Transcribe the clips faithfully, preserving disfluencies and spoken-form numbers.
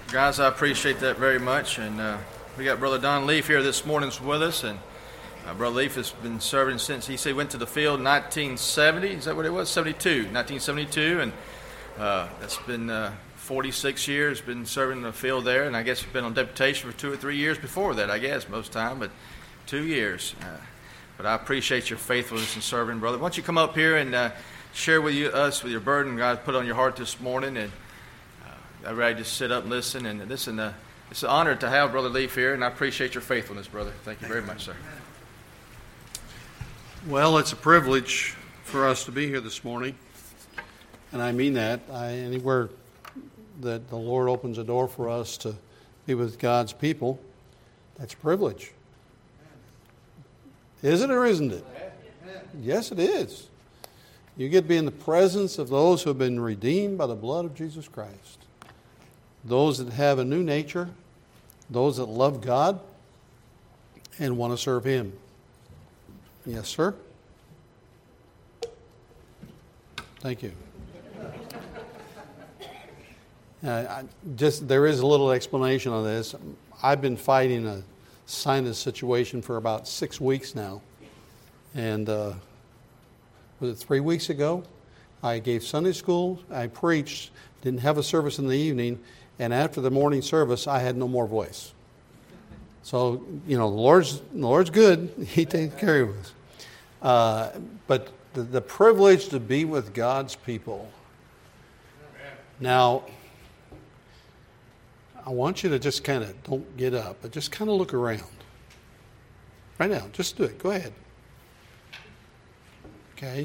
Guys, I appreciate that very much. And uh, we got Brother Don Leaf here this morning with us. And uh, Brother Leaf has been serving since he said he went to the field in nineteen seventy. Is that what it was? seventy-two. nineteen seventy-two. And uh, that's been uh, forty-six years, been serving in the field there. And I guess he's been on deputation for two or three years before that, I guess, most time. But two years. Uh, but I appreciate your faithfulness in serving, brother. Why don't you come up here and uh, share with you, us with your burden God put on your heart this morning. And uh, I'd rather just sit up and listen. And listen, uh, it's an honor to have Brother Leaf here, and I appreciate your faithfulness, brother. Thank you very much, sir. Well, it's a privilege for us to be here this morning, and I mean that. I, anywhere that the Lord opens a door for us to be with God's people, that's a privilege. Is it or isn't it? Yes, it is. You get to be in the presence of those who have been redeemed by the blood of Jesus Christ. Those that have a new nature, those that love God and want to serve Him. Yes, sir? Thank you. Uh, I just there is a little explanation on this. I've been fighting a sinus situation for about six weeks now. And uh, was it three weeks ago? I gave Sunday school, I preached, didn't have a service in the evening, and after the morning service, I had no more voice. So, you know, the Lord's, the Lord's good. He takes care of us. Uh, but the, the privilege to be with God's people. Now, I want you to just kind of, don't get up, but just kind of look around. Right now, just do it. Go ahead. Okay.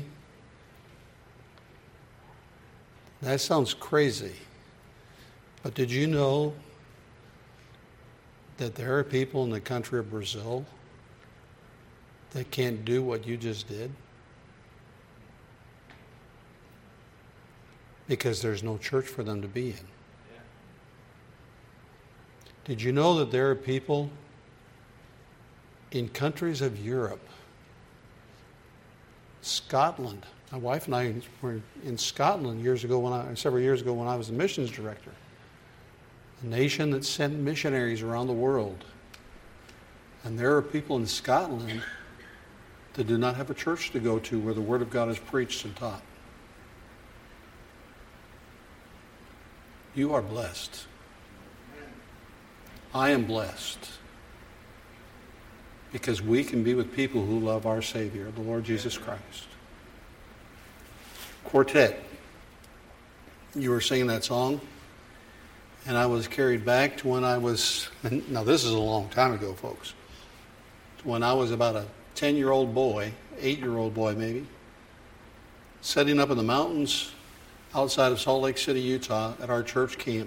That sounds crazy. But did you know that there are people in the country of Brazil that can't do what you just did? Because there's no church for them to be in. Did you know that there are people in countries of Europe, Scotland? My wife and I were in Scotland years ago, when I, several years ago, when I was the missions director. A nation that sent missionaries around the world. And there are people in Scotland that do not have a church to go to where the Word of God is preached and taught. You are blessed. I am blessed because we can be with people who love our Savior, the Lord Jesus Christ. Quartet. You were singing that song, and I was carried back to when I was, now this is a long time ago, folks, when I was about a ten-year-old boy, eight-year-old boy maybe, setting up in the mountains outside of Salt Lake City, Utah, at our church camp.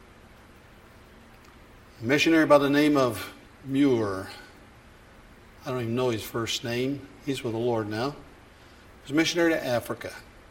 A missionary by the name of Muir. I don't even know his first name. He's with the Lord now. He was a missionary to Africa.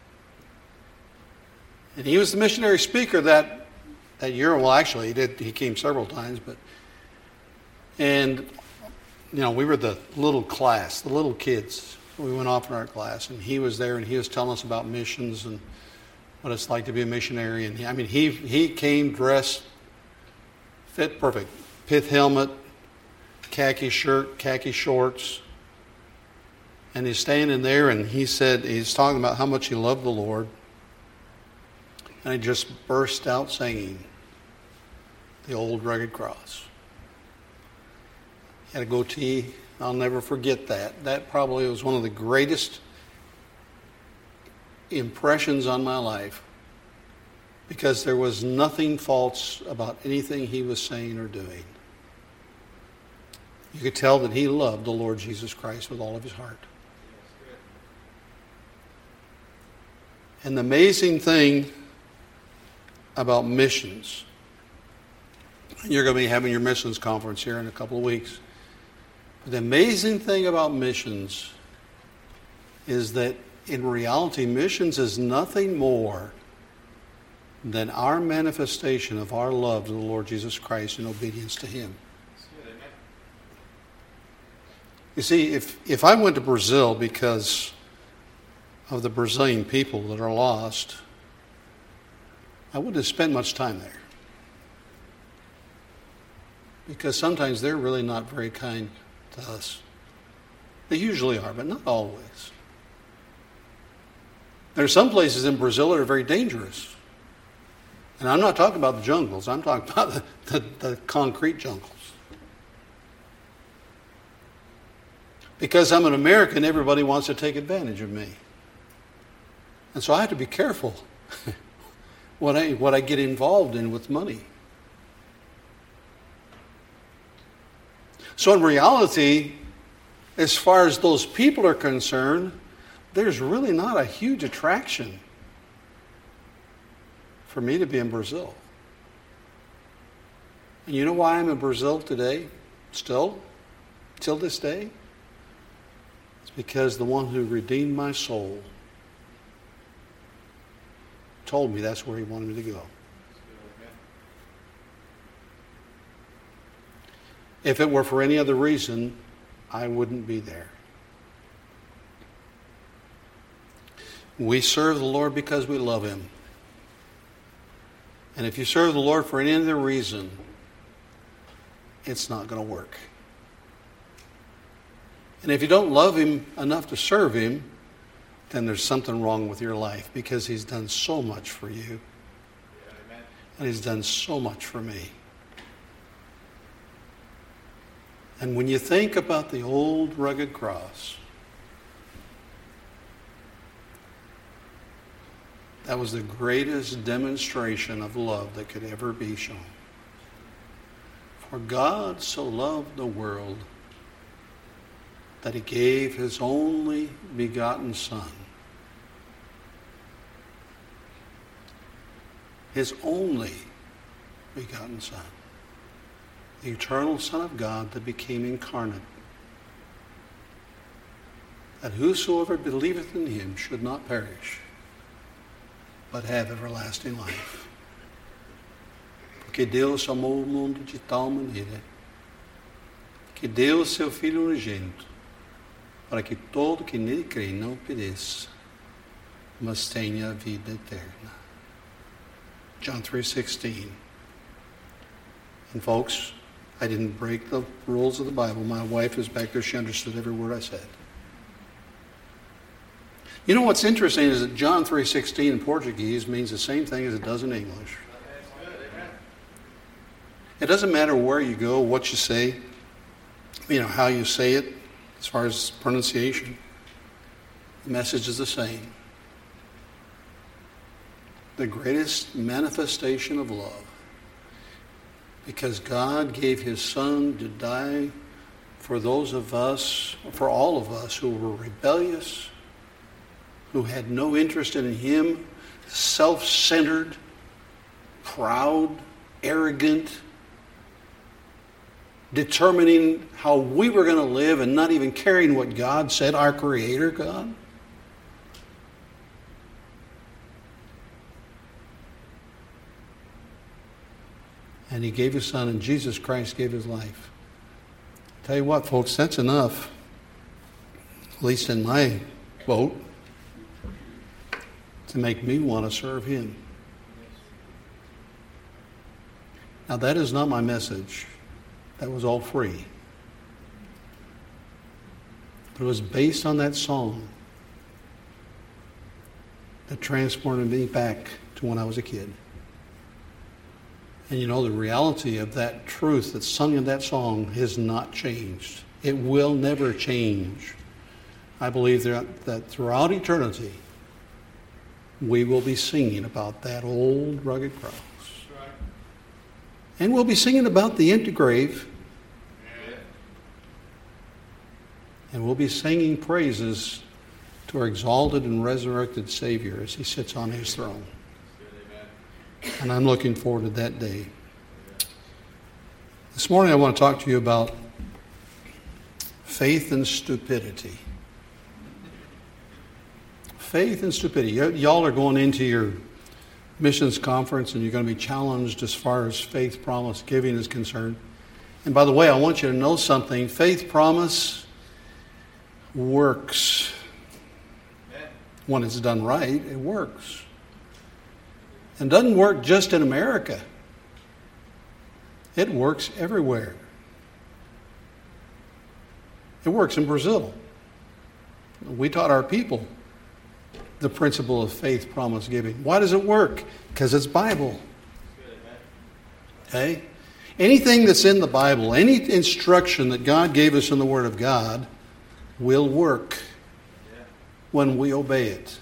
And he was the missionary speaker that that year. Well, actually, he did. He came several times, but and you know, we were the little class, the little kids. We went off in our class, and he was there, and he was telling us about missions and what it's like to be a missionary. And he, I mean, he he came dressed fit perfect. Pith helmet, khaki shirt, khaki shorts. And he's standing there, and he said, he's talking about how much he loved the Lord. And he just burst out singing the old rugged cross. He had a goatee. I'll never forget that. That probably was one of the greatest impressions on my life, because there was nothing false about anything he was saying or doing. You could tell that he loved the Lord Jesus Christ with all of his heart. And the amazing thing about missions, you're going to be having your missions conference here in a couple of weeks. But the amazing thing about missions is that in reality, missions is nothing more than our manifestation of our love to the Lord Jesus Christ in obedience to Him. You see, if, if I went to Brazil because of the Brazilian people that are lost, I wouldn't have spent much time there. because sometimes they're really not very kind to us. They usually are, but not always. There are some places in Brazil that are very dangerous. And I'm not talking about the jungles. I'm talking about the, the, the concrete jungles. Because I'm an American, everybody wants to take advantage of me. And so I have to be careful what I, what I get involved in with money. So in reality, as far as those people are concerned, there's really not a huge attraction for me to be in Brazil. And you know why I'm in Brazil today? Still? Till this day? It's because the one who redeemed my soul told me that's where he wanted me to go. If it were for any other reason, I wouldn't be there. We serve the Lord because we love Him. And if you serve the Lord for any other reason, it's not going to work. And if you don't love Him enough to serve Him, then there's something wrong with your life, because He's done so much for you. And He's done so much for me. And when you think about the old rugged cross, that was the greatest demonstration of love that could ever be shown. For God so loved the world that He gave His only begotten Son. His only begotten Son. The eternal Son of God that became incarnate. That whosoever believeth in Him should not perish, but have everlasting life. Porque Deus amou o mundo de tal maneira que deu o seu Filho unigênito, para que todo que nele crê não pereça, mas tenha a vida eterna. John three sixteen. And folks, I didn't break the rules of the Bible. My wife is back there. She understood every word I said. You know what's interesting is that John three sixteen in Portuguese means the same thing as it does in English. It doesn't matter where you go, what you say, you know, how you say it, as far as pronunciation. The message is the same. The greatest manifestation of love. Because God gave His Son to die for those of us, for all of us who were rebellious, who had no interest in Him, self-centered, proud, arrogant, determining how we were going to live and not even caring what God said, our Creator God. And He gave His Son, and Jesus Christ gave His life. Tell you what, folks, that's enough, at least in my boat, to make me want to serve Him. Now, that is not my message. That was all free. But it was based on that song that transported me back to when I was a kid. And you know, the reality of that truth that's sung in that song has not changed. It will never change. I believe that, that throughout eternity, we will be singing about that old rugged cross. Right. And we'll be singing about the empty grave. Yeah. And we'll be singing praises to our exalted and resurrected Savior as He sits on His throne. And I'm looking forward to that day. This morning I want to talk to you about faith and stupidity. Faith and stupidity. Y- y'all are going into your missions conference and you're going to be challenged as far as faith promise giving is concerned. And by the way, I want you to know something. Faith promise works. When it's done right, it works. And doesn't work just in America. It works everywhere. It works in Brazil. We taught our people the principle of faith, promise, giving. Why does it work? Because it's Bible. Okay? Anything that's in the Bible, any instruction that God gave us in the Word of God will work when we obey it.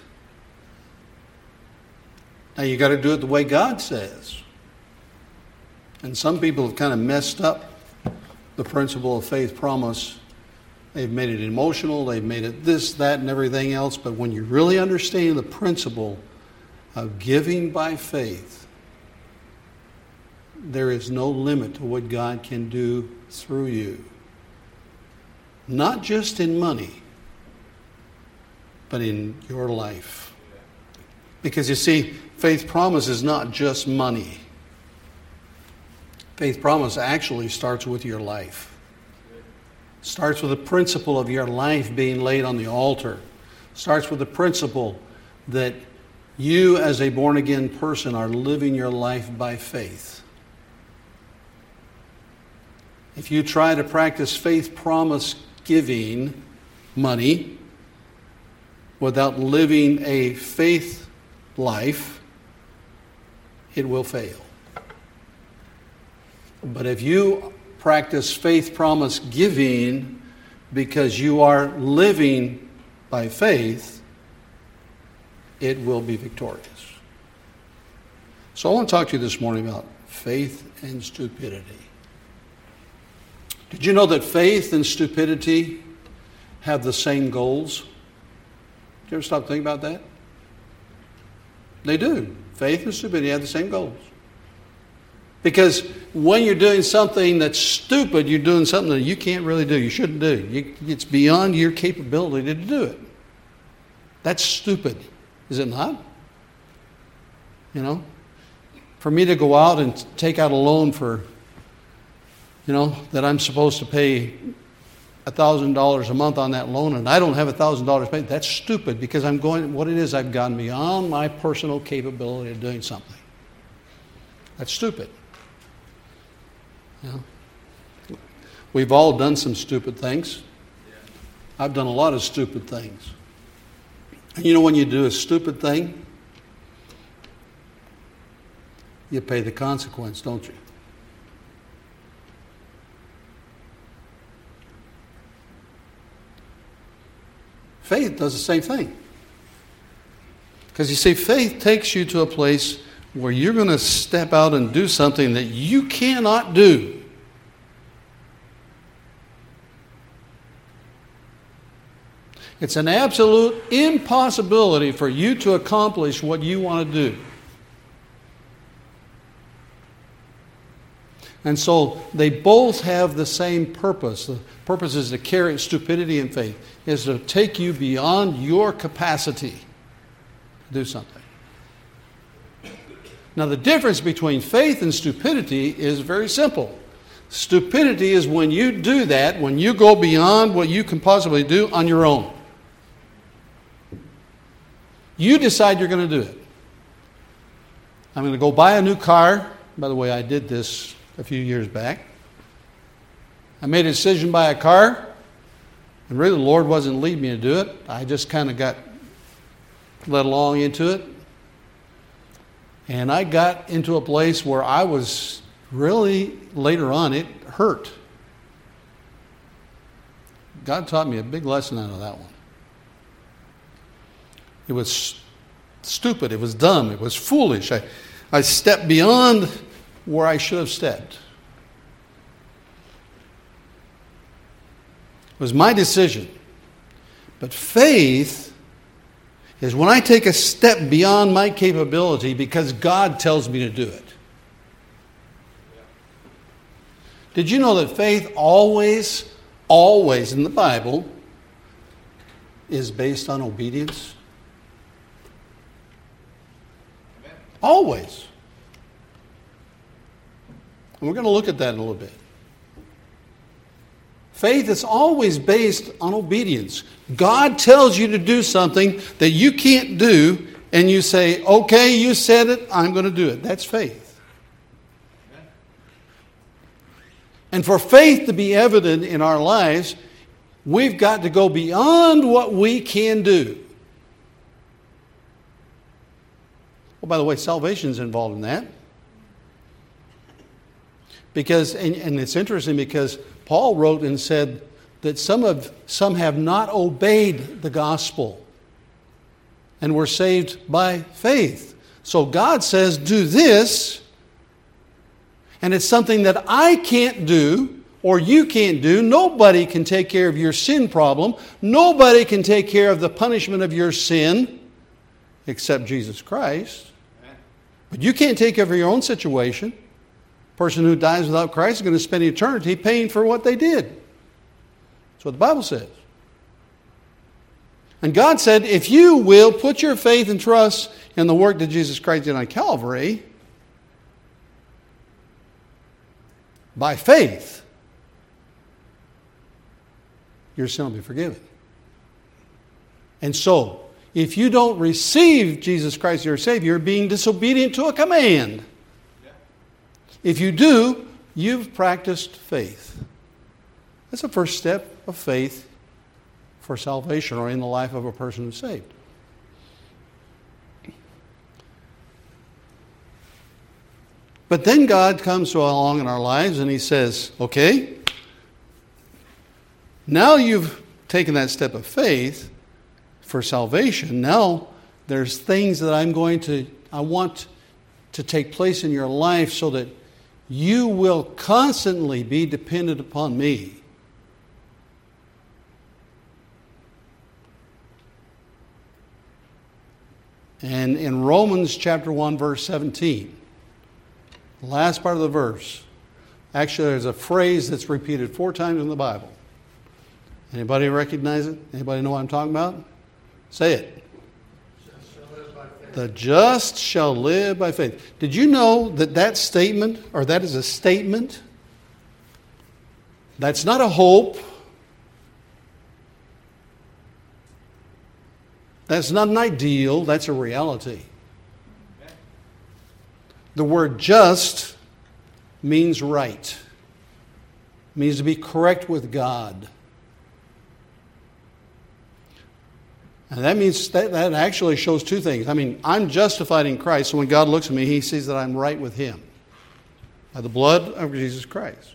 Now you got to do it the way God says. And some people have kind of messed up the principle of faith, promise. They've made it emotional, they've made it this, that, and everything else. But when you really understand the principle of giving by faith, there is no limit to what God can do through you. Not just in money, but in your life. Because you see, faith promise is not just money. Faith promise actually starts with your life. Starts with the principle of your life being laid on the altar. Starts with the principle that you as a born-again person are living your life by faith. If you try to practice faith promise giving money without living a faith life, it will fail. But if you practice faith promise giving because you are living by faith, it will be victorious. So I want to talk to you this morning about faith and stupidity. Did you know that faith and stupidity have the same goals? Did you ever stop thinking about that? They do. Faith and stupidity have the same goals. Because when you're doing something that's stupid, you're doing something that you can't really do, you shouldn't do. You, it's beyond your capability to do it. That's stupid, is it not? You know? For me to go out and take out a loan for, you know, that I'm supposed to pay one thousand dollars a month on that loan, and I don't have one thousand dollars paid, that's stupid, because I'm going, what it is, I've gone beyond my personal capability of doing something. That's stupid. You know? We've all done some stupid things. I've done a lot of stupid things. And you know, when you do a stupid thing, you pay the consequence, don't you? Faith does the same thing. Because you see, faith takes you to a place where you're going to step out and do something that you cannot do. It's an absolute impossibility for you to accomplish what you want to do. And so they both have the same purpose. The purpose is to carry stupidity and faith, is to take you beyond your capacity to do something. Now, the difference between faith and stupidity is very simple. Stupidity is when you do that, when you go beyond what you can possibly do on your own. You decide you're going to do it. I'm going to go buy a new car. By the way, I did this a few years back. I made a decision to buy a car, and really the Lord wasn't leading me to do it. I just kind of got led along into it. And I got into a place where I was really, later on, it hurt. God taught me a big lesson out of that one. It was stupid. It was dumb. It was foolish. I, I stepped beyond where I should have stepped. It was my decision. But faith is when I take a step beyond my capability because God tells me to do it. Did you know that faith always, always in the Bible is based on obedience? Always. And we're going to look at that in a little bit. Faith is always based on obedience. God tells you to do something that you can't do, and you say, okay, you said it, I'm going to do it. That's faith. And for faith to be evident in our lives, we've got to go beyond what we can do. Well, by the way, salvation is involved in that. Because, and, and it's interesting because Paul wrote and said that some of some have not obeyed the gospel and were saved by faith. So God says, do this, and it's something that I can't do or you can't do. Nobody can take care of your sin problem. Nobody can take care of the punishment of your sin except Jesus Christ. But you can't take care of your own situation. A person who dies without Christ is going to spend eternity paying for what they did. That's what the Bible says. And God said, if you will put your faith and trust in the work that Jesus Christ did on Calvary, by faith, your sin will be forgiven. And so, if you don't receive Jesus Christ as your Savior, you're being disobedient to a command. If you do, you've practiced faith. That's the first step of faith for salvation or in the life of a person who's saved. But then God comes along in our lives and He says, okay, now you've taken that step of faith for salvation. Now there's things that I'm going to, I want to take place in your life so that you will constantly be dependent upon me. And in Romans chapter one, verse seventeen, the last part of the verse, actually there's a phrase that's repeated four times in the Bible. Anybody recognize it? Anybody know what I'm talking about? Say it. The just shall live by faith. Did you know that that statement, or that is a statement? That's not a hope. That's not an ideal. That's a reality. The word just means right. It means to be correct with God. And that means that, that actually shows two things. I mean, I'm justified in Christ, so when God looks at me, He sees that I'm right with Him by the blood of Jesus Christ.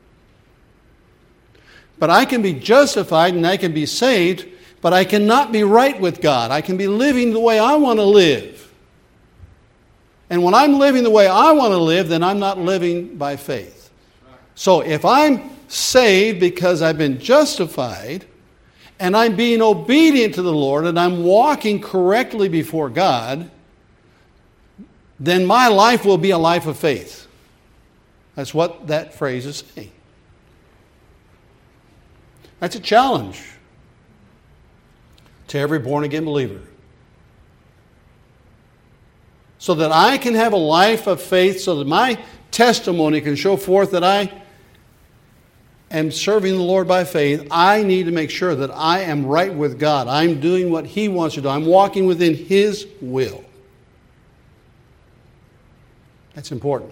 But I can be justified and I can be saved, but I cannot be right with God. I can be living the way I want to live. And when I'm living the way I want to live, then I'm not living by faith. So if I'm saved because I've been justified, and I'm being obedient to the Lord, and I'm walking correctly before God, then my life will be a life of faith. That's what that phrase is saying. That's a challenge to every born-again believer. So that I can have a life of faith, so that my testimony can show forth that I am serving the Lord by faith, I need to make sure that I am right with God. I'm doing what He wants to do. I'm walking within His will. That's important.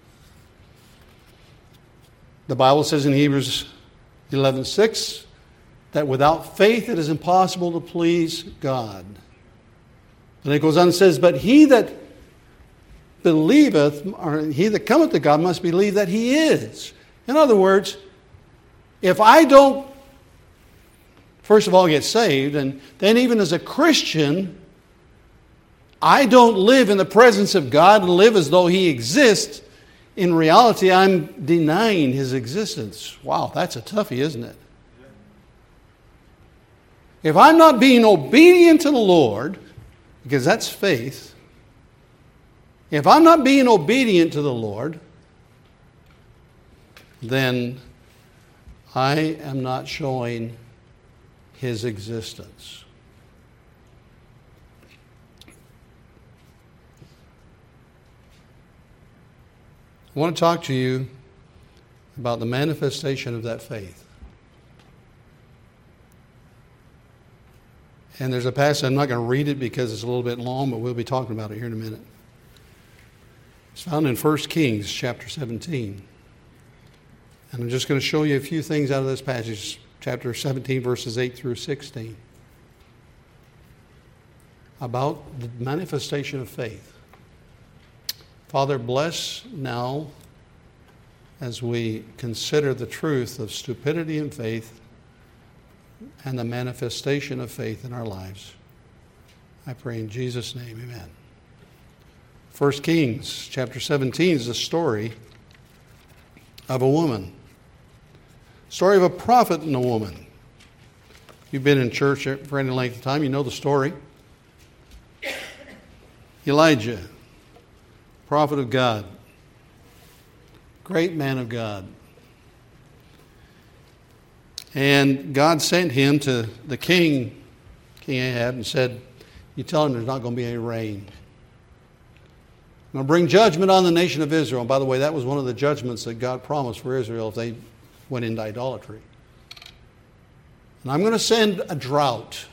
The Bible says in Hebrews eleven six that without faith it is impossible to please God. And it goes on and says, but he that believeth, or he that cometh to God must believe that He is. In other words, if I don't, first of all, get saved, and then even as a Christian, I don't live in the presence of God and live as though He exists, in reality, I'm denying His existence. Wow, that's a toughie, isn't it? If I'm not being obedient to the Lord, because that's faith, if I'm not being obedient to the Lord, then I am not showing His existence. I want to talk to you about the manifestation of that faith. And there's a passage, I'm not going to read it because it's a little bit long, but we'll be talking about it here in a minute. It's found in First Kings chapter seventeen. And I'm just going to show you a few things out of this passage, chapter seventeen, verses eight through sixteen, about the manifestation of faith. Father, bless now as we consider the truth of stupidity and faith and the manifestation of faith in our lives. I pray in Jesus' name, amen. First Kings chapter seventeen is the story of a woman. Story of a prophet and a woman. You've been in church for any length of time, you know the story. Elijah, prophet of God, great man of God. And God sent him to the king, King Ahab, and said, you tell him there's not going to be any rain. I'm going to bring judgment on the nation of Israel. And by the way, that was one of the judgments that God promised for Israel if they went into idolatry. And I'm going to send a drought.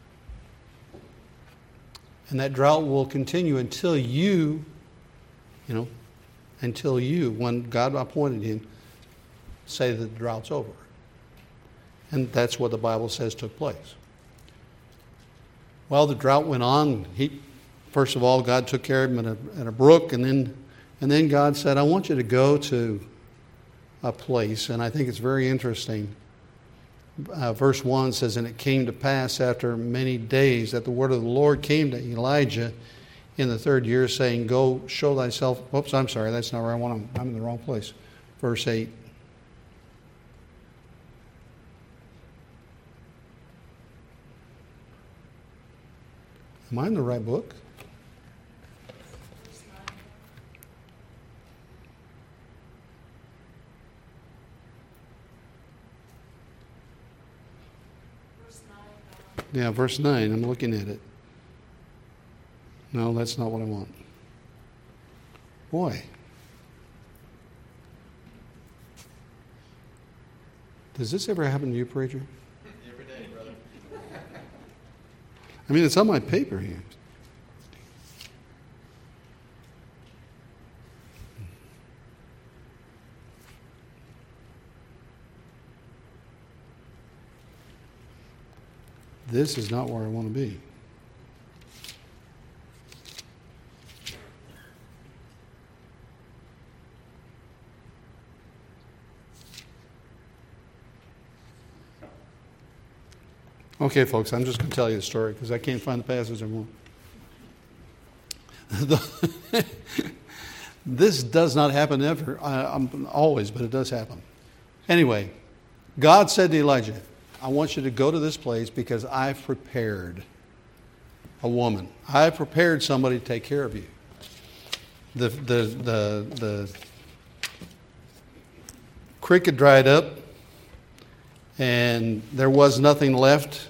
And that drought will continue until you, you know, until you, when God appointed him, say that the drought's over. And that's what the Bible says took place. Well, the drought went on. He, first of all, God took care of him at a, at a brook, and then, and then God said, I want you to go to a place, and I think it's very interesting. Uh, verse one says, and it came to pass after many days that the word of the Lord came to Elijah in the third year, saying, go show thyself. Oops, I'm sorry, that's not where I want to. I'm in the wrong place. Verse eight. Am I in the right book? Yeah, verse nine. I'm looking at it. No, that's not what I want. Boy. Does this ever happen to you, preacher? Every day, brother. I mean, it's on my paper here. This is not where I want to be. Okay, folks, I'm just going to tell you the story because I can't find the passage anymore. This does not happen ever, I, I'm always, but it does happen. Anyway, God said to Elijah, I want you to go to this place because I've prepared a woman. I've prepared somebody to take care of you. The, the, the, the creek had dried up and there was nothing left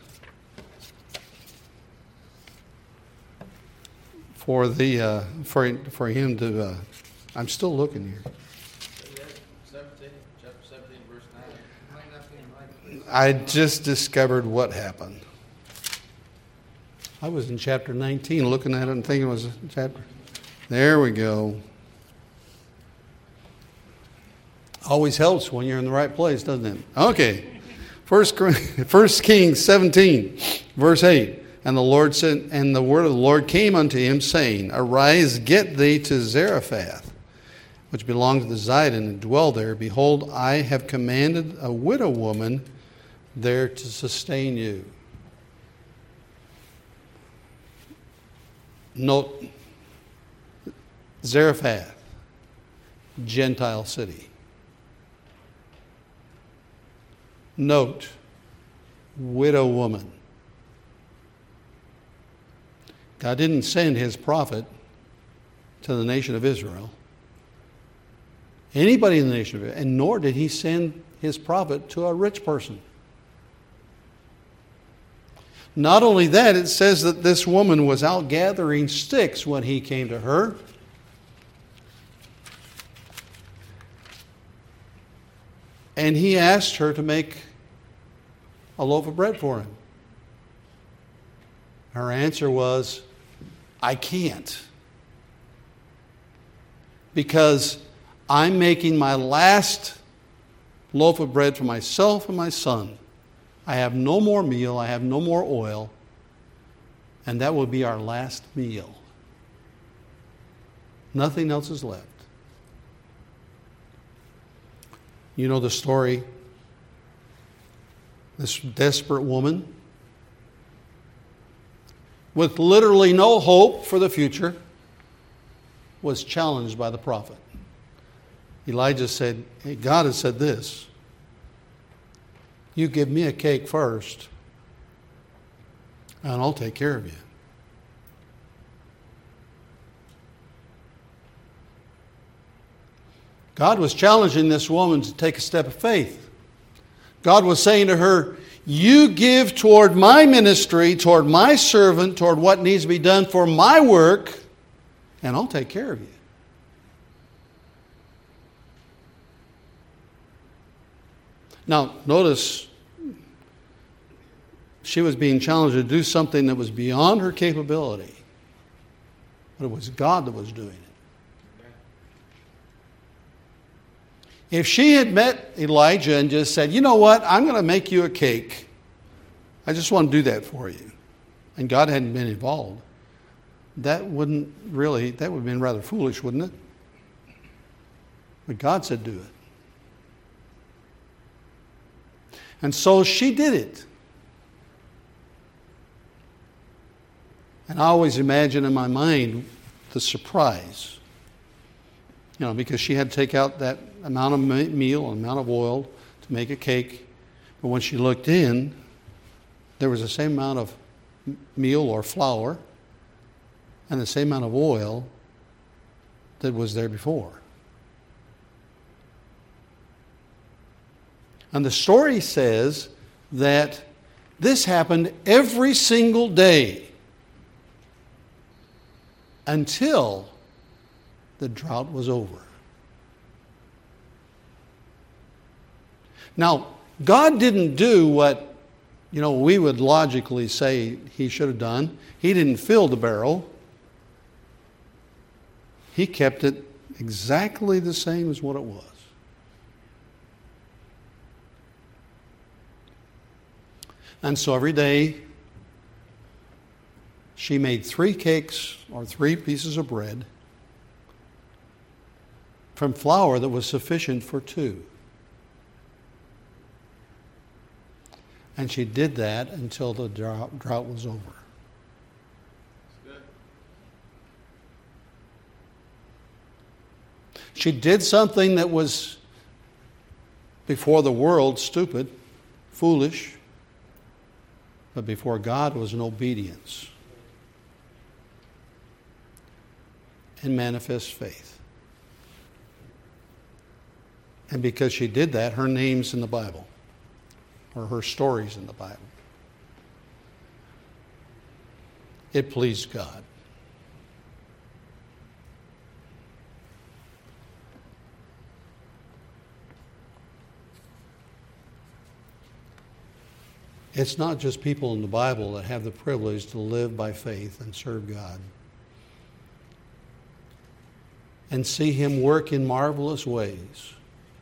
for the uh, for for him to. Uh, I'm still looking here. seventeen, chapter seventeen, verse nine. I just discovered what happened. I was in chapter nineteen, looking at it and thinking it was a chapter. There we go. Always helps when you're in the right place, doesn't it? Okay. First, First Kings seventeen, verse eight. And the Lord said, and the word of the Lord came unto him, saying, Arise, get thee to Zarephath, which belonged to the Zidon, and dwell there. Behold, I have commanded a widow woman there to sustain you. Note, Zarephath, Gentile city. Note, widow woman. God didn't send his prophet to the nation of Israel, anybody in the nation of Israel, and nor did he send his prophet to a rich person. Not only that, it says that this woman was out gathering sticks when he came to her. And he asked her to make a loaf of bread for him. Her answer was, I can't. Because I'm making my last loaf of bread for myself and my son. I have no more meal, I have no more oil, and that will be our last meal. Nothing else is left. You know the story. This desperate woman, with literally no hope for the future, was challenged by the prophet. Elijah said, hey, God has said this. You give me a cake first, and I'll take care of you. God was challenging this woman to take a step of faith. God was saying to her, you give toward my ministry, toward my servant, toward what needs to be done for my work, and I'll take care of you. Now, notice, she was being challenged to do something that was beyond her capability. But it was God that was doing it. If she had met Elijah and just said, you know what, I'm going to make you a cake. I just want to do that for you. And God hadn't been involved. That wouldn't really, that would have been rather foolish, wouldn't it? But God said do it. And so she did it. And I always imagine in my mind the surprise. You know, because she had to take out that amount of meal and amount of oil to make a cake. But when she looked in, there was the same amount of meal or flour and the same amount of oil that was there before. And the story says that this happened every single day until the drought was over. Now, God didn't do what, you know, we would logically say he should have done. He didn't fill the barrel. He kept it exactly the same as what it was. And so every day, she made three cakes or three pieces of bread from flour that was sufficient for two. And she did that until the drought, drought was over. She did something that was, before the world, stupid, foolish, but before God was an obedience and manifest faith. And because she did that, her name's in the Bible, or her story's in the Bible. It pleased God. It's not just people in the Bible that have the privilege to live by faith and serve God and see Him work in marvelous ways.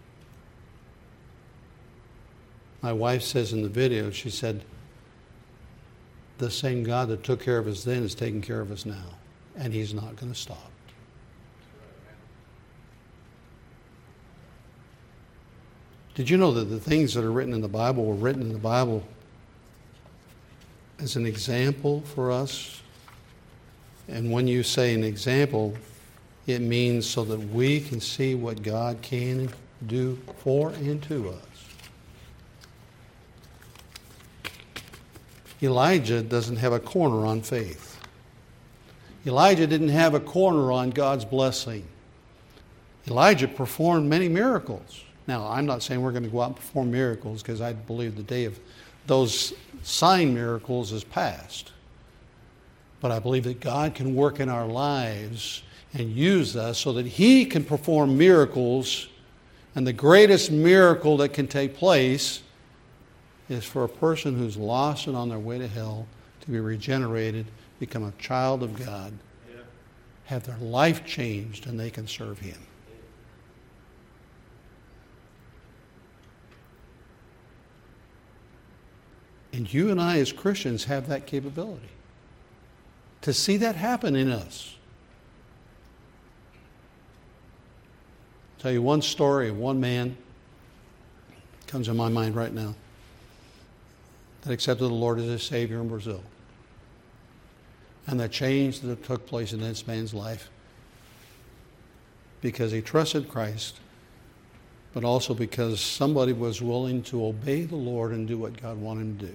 My wife says in the video, she said, the same God that took care of us then is taking care of us now, and He's not going to stop. Did you know that the things that are written in the Bible were written in the Bible as an example for us? And when you say an example, it means so that we can see what God can do for and to us. Elijah doesn't have a corner on faith. Elijah didn't have a corner on God's blessing. Elijah performed many miracles. Now, I'm not saying we're going to go out and perform miracles, because I believe the day of those sign miracles is past. But I believe that God can work in our lives and use us so that He can perform miracles. And the greatest miracle that can take place is for a person who's lost and on their way to hell to be regenerated, become a child of God, yeah. have their life changed, and they can serve Him. And you and I as Christians have that capability to see that happen in us. I'll tell you one story of one man comes to my mind right now that accepted the Lord as his Savior in Brazil. And the change that took place in this man's life because he trusted Christ, but also because somebody was willing to obey the Lord and do what God wanted him to do.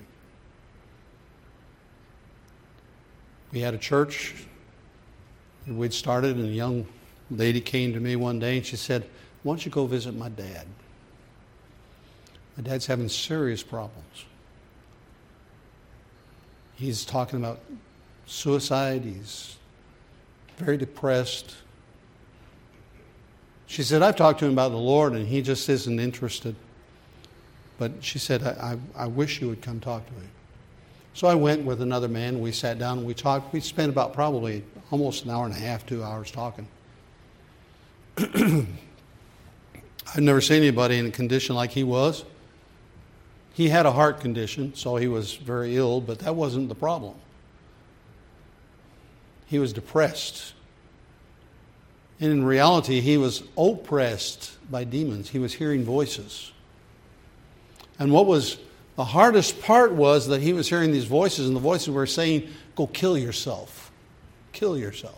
We had a church that we'd started, and a young lady came to me one day and she said, "Why don't you go visit my dad? My dad's having serious problems. He's talking about suicide. He's very depressed." She said, "I've talked to him about the Lord and he just isn't interested." But she said, I, I, I wish you would come talk to him. So I went with another man. We sat down and we talked. We spent about probably almost an hour and a half, two hours talking. I've never seen anybody in a condition like he was. He had a heart condition, so he was very ill, but that wasn't the problem. He was depressed. And in reality, he was oppressed by demons. He was hearing voices. And what was the hardest part was that he was hearing these voices, and the voices were saying, "Go kill yourself. Kill yourself."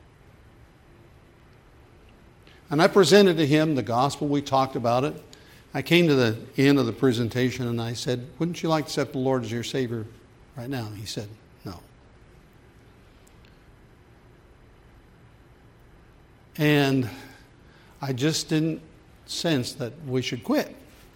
And I presented to him the gospel. We talked about it. I came to the end of the presentation and I said, "Wouldn't you like to accept the Lord as your Savior right now?" He said, "No." And I just didn't sense that we should quit.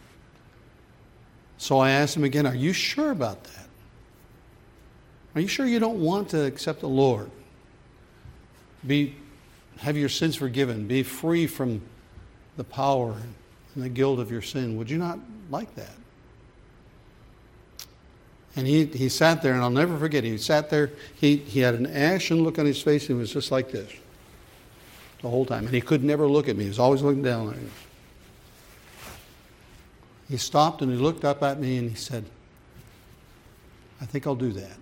So I asked him again, "Are you sure about that? Are you sure you don't want to accept the Lord? Be, have your sins forgiven. Be free from the power and the guilt of your sin. Would you not like that?" And he, he sat there, and I'll never forget, he sat there, he, he had an ashen look on his face, and it was just like this the whole time. And he could never look at me. He was always looking down at me. He stopped and he looked up at me and he said, "I think I'll do that."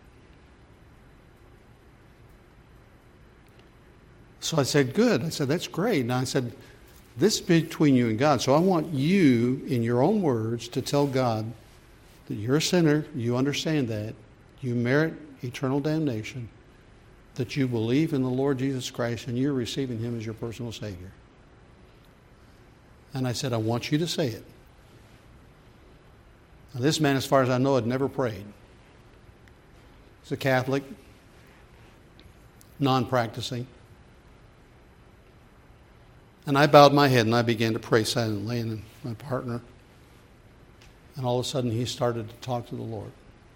So I said, "Good." I said, "That's great." And I said, "This is between you and God. So I want you, in your own words, to tell God that you're a sinner, you understand that, you merit eternal damnation, that you believe in the Lord Jesus Christ and you're receiving Him as your personal Savior." And I said, "I want you to say it." Now, this man, as far as I know, had never prayed. He's a Catholic, non-practicing. And I bowed my head and I began to pray silently, and my partner. And all of a sudden he started to talk to the Lord.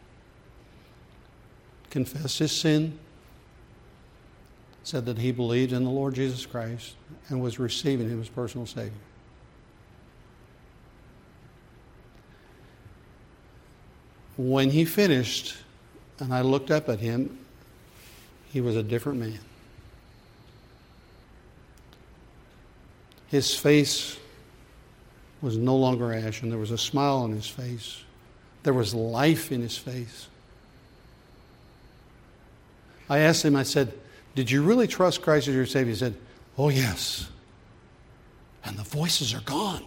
Confessed his sin. Said that he believed in the Lord Jesus Christ and was receiving Him as personal Savior. When he finished, and I looked up at him, he was a different man. His face was no longer ashen. There was a smile on his face. There was life in his face. I asked him, I said, "Did you really trust Christ as your Savior?" He said, "Oh, yes." And the voices are gone.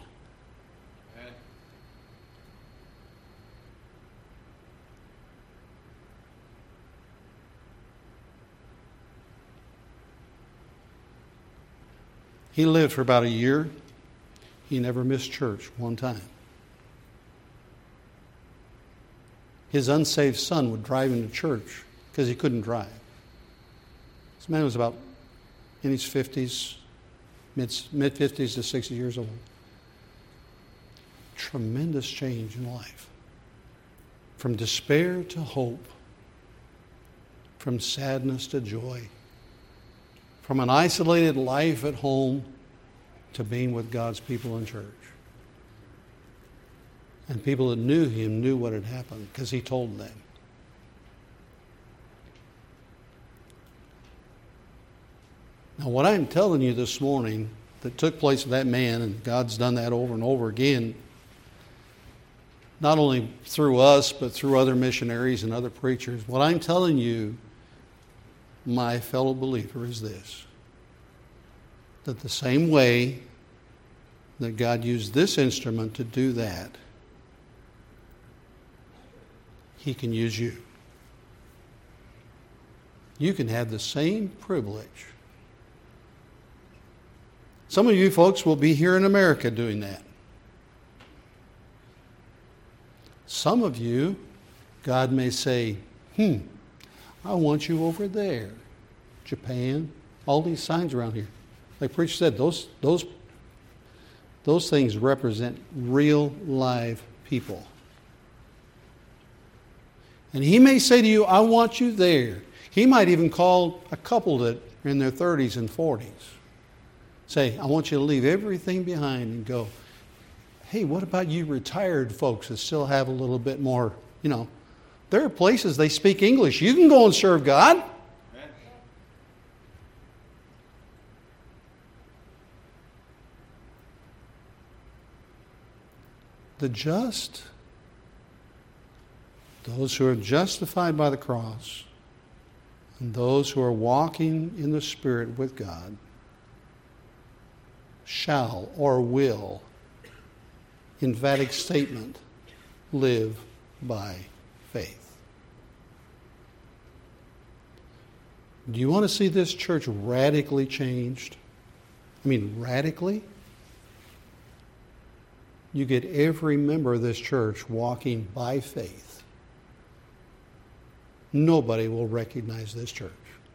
He lived for about a year. He never missed church one time. His unsaved son would drive him to church because he couldn't drive. This man was about in his fifties, mid-fifties to sixty years old. Tremendous change in life. From despair to hope. From sadness to joy. From an isolated life at home to being with God's people in church. And people that knew him knew what had happened because he told them. Now, what I'm telling you this morning that took place with that man, and God's done that over and over again, not only through us, but through other missionaries and other preachers. What I'm telling you, my fellow believer, is this: that the same way that God used this instrument to do that, He can use you. You can have the same privilege. Some of you folks will be here in America doing that. Some of you, God may say, hmm, I want you over there. Japan, all these signs around here. Like Preacher said, those, those, those things represent real live people. And He may say to you, I want you there. He might even call a couple that are in their thirties and forties. Say, I want you to leave everything behind and go. Hey, what about you retired folks that still have a little bit more, you know, there are places they speak English. You can go and serve God. The just, those who are justified by the cross, and those who are walking in the Spirit with God, shall or will, emphatic statement, live by faith. Do you want to see this church radically changed? I mean, radically? You get every member of this church walking by faith. Nobody will recognize this church.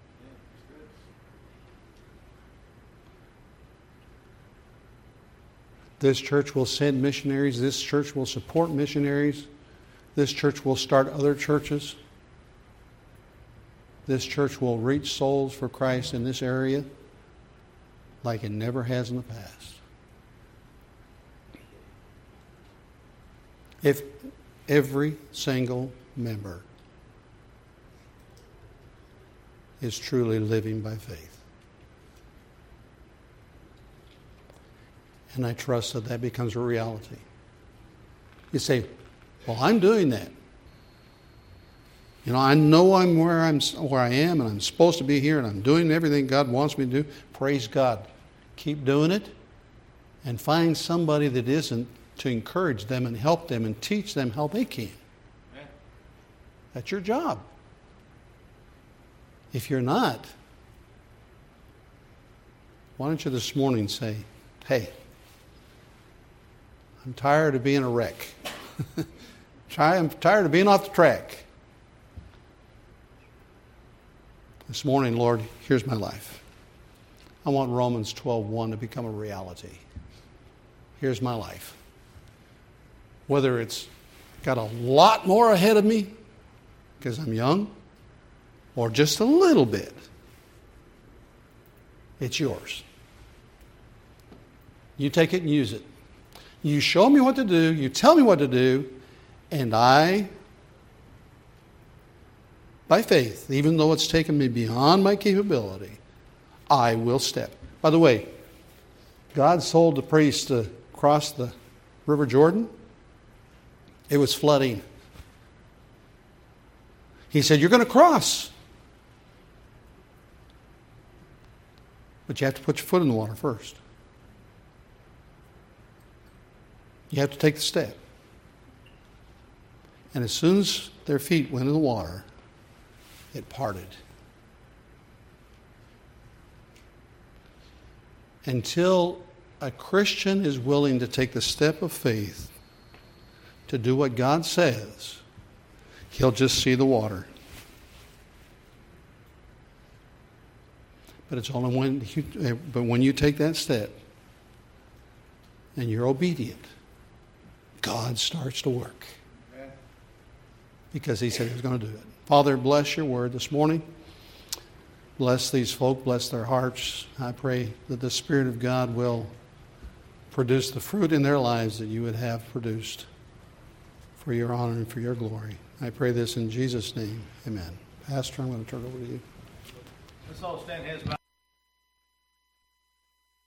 This church will send missionaries. This church will support missionaries. This church will start other churches. This church will reach souls for Christ in this area like it never has in the past. If every single member is truly living by faith. And I trust that that becomes a reality. You say, well, I'm doing that. You know, I know I'm where I'm where I am and I'm supposed to be here and I'm doing everything God wants me to do. Praise God. Keep doing it and find somebody that isn't to encourage them and help them and teach them how they can. Amen. That's your job. If you're not, why don't you this morning say, hey, I'm tired of being a wreck. I'm tired of being off the track. This morning, Lord, here's my life. I want Romans twelve one to become a reality. Here's my life. Whether it's got a lot more ahead of me because I'm young or just a little bit, it's yours. You take it and use it. You show me what to do, you tell me what to do, and I, by faith, even though it's taken me beyond my capability, I will step. By the way, God told the priest to cross the River Jordan. It was flooding. He said, you're going to cross. But you have to put your foot in the water first. You have to take the step. And as soon as their feet went in the water, it parted. Until a Christian is willing to take the step of faith to do what God says, he'll just see the water. But it's only when you, but when you take that step and you're obedient, God starts to work. Because He said He was going to do it. Father, bless your word this morning. Bless these folk, bless their hearts. I pray that the Spirit of God will produce the fruit in their lives that you would have produced for your honor and for your glory. I pray this in Jesus' name. Amen. Pastor, I'm going to turn it over to you. Let's all stand, hands bound.